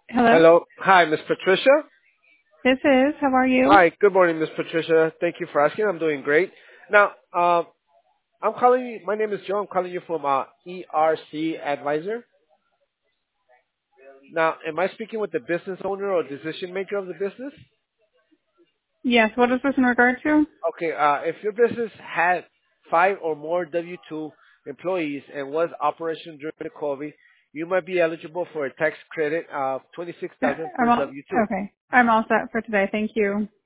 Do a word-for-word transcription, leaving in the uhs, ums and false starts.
Hello? Hello. Hi, Miss Patricia. This is. How are you? Hi. Good morning, Miss Patricia. Thank you for asking. I'm doing great. Now, um, I'm calling you. My name is Joe. I'm calling you from uh, E R C Advisor. Now, am I speaking with the business owner or decision maker of the business? Yes. What is this in regard to? Okay. Uh, if your business had five or more W two employees and was operational during the COVID, you might be eligible for a tax credit of twenty-six Uh, thousand I'm per all, W two. okay. I'm all set for today. Thank you.